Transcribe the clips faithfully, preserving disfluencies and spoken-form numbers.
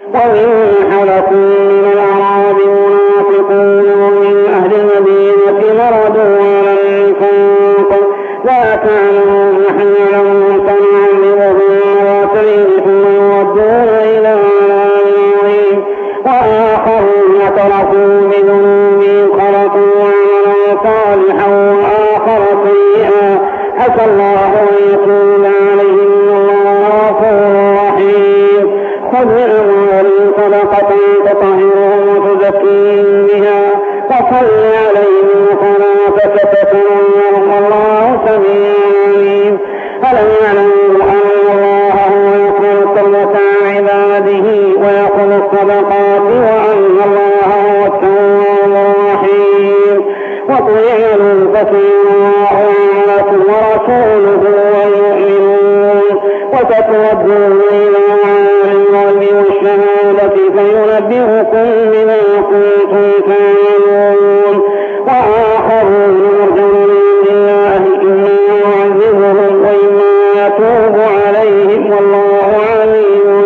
ومن حولكم من الأعراب منافقون ومن أهل المدينة مردوا على النفاق لا تعلمون نحن نعلمهم فنعذبهم مرتين ثم يردون إلى عذاب عظيم وآخرون اعترفوا بذنوبهم خلقوا عملا صالحا وآخر سيئا عسى الله أن يتوب عليهم والله غفور رحيم خذ من أموالهم صدقة تطهرهم وتزكيهم بها وصل عليهم صلاتك تتمنهم والله سميع عليم ألم يعلموا أن الله هو يقبل التوبة عن عباده ويأخذ الصدقات وأن الله هو التواب الرحيم وقل اعملوا فسيرى الله أعمالكم ورسوله والمؤمنون وستردون إلى عالم الغيب والشهادة فينبئكم بما كنتم تعملون وآخرون مرجون لله إما يعذبهم وإما يتوب عليهم والله عليم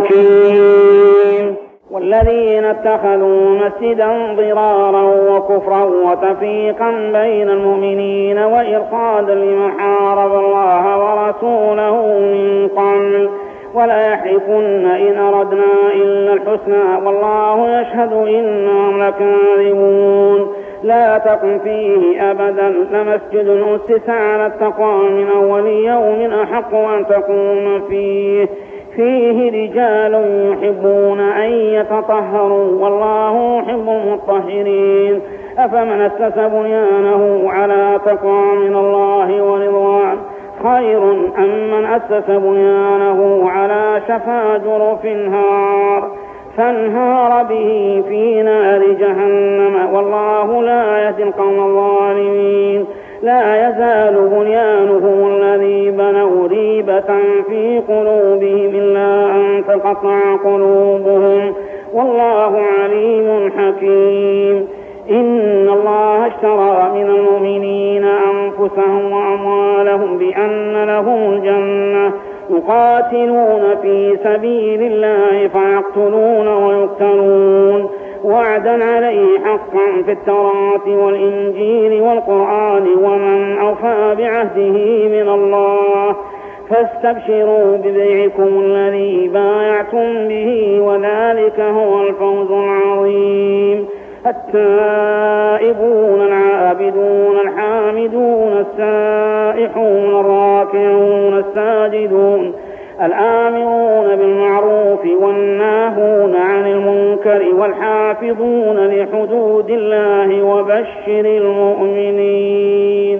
حكيم والذين اتخذوا مسجدا ضرارا وكفرا وتفريقا بين المؤمنين وإرصادا لمن حارب الله ورسوله من قبل ولا يحلفن إن أردنا إلا الحسنى والله يشهد إنهم لكاذبون لا تقم فيه أبدا لمسجد أسس على التقوى من أول يوم أحق أن تقوم فيه فيه رجال يحبون أن يتطهروا والله يحب المطهرين أفمن أسس بنيانه على تقوى من الله ورضوان خير أم من أسس بنيانه على شفا جرف هار فانهار به في نار جهنم والله لا يهدي القوم الظالمين لا يزال بنيانهم الذي بنوا ريبة في قلوبهم إلا أن تقطع قلوبهم والله عليم حكيم إن الله اشترى من المؤمنين أنفسهم وأموالهم بأن لهم الجنة يقاتلون في سبيل الله فيقتلون ويقتلون وعدا عليه حقا في التوراة والإنجيل والقرآن ومن أوفى بعهده من الله فاستبشروا ببيعكم الذي بايعتم به وذلك هو الفوز العظيم التائبون العابدون الحامدون السائحون الراكعون الساجدون الآمرون بالمعروف والناهون عن المنكر والحافظون لحدود الله وبشر المؤمنين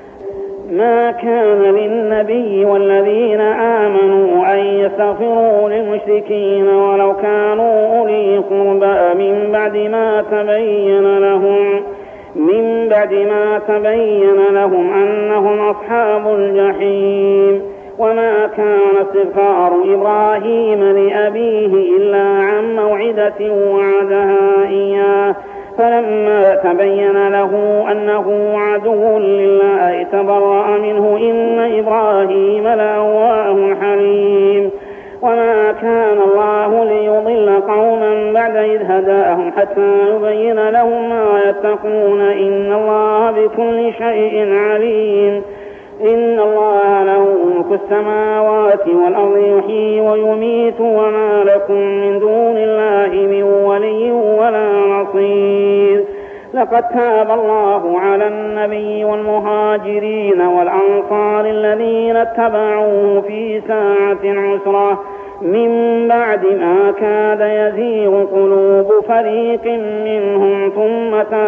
ما كان للنبي والذين آمنوا أن يستغفروا للمشركين ولو كانوا أولي قربى من بعد ما تبين لهم من بعد ما تبين لهم أنهم أصحاب الجحيم وما كان استغفار إبراهيم لأبيه إلا عن موعدة وعدها إياه فلما تبين له أنه عدو لله تبرأ منه إن إبراهيم لأواه حليم وما كان الله ليضل قوما بعد إذ هداهم حتى يبين لهم ما يتقون إن الله بكل شيء عليم إن الله له ملك السماوات والأرض يحيي ويميت وما لكم من دون الله من ولي ولا نصير لقد تاب الله على النبي والمهاجرين والأنصار الذين اتبعوه في ساعة العسرة من بعد ما كاد يزيغ قلوب فريق منهم ثم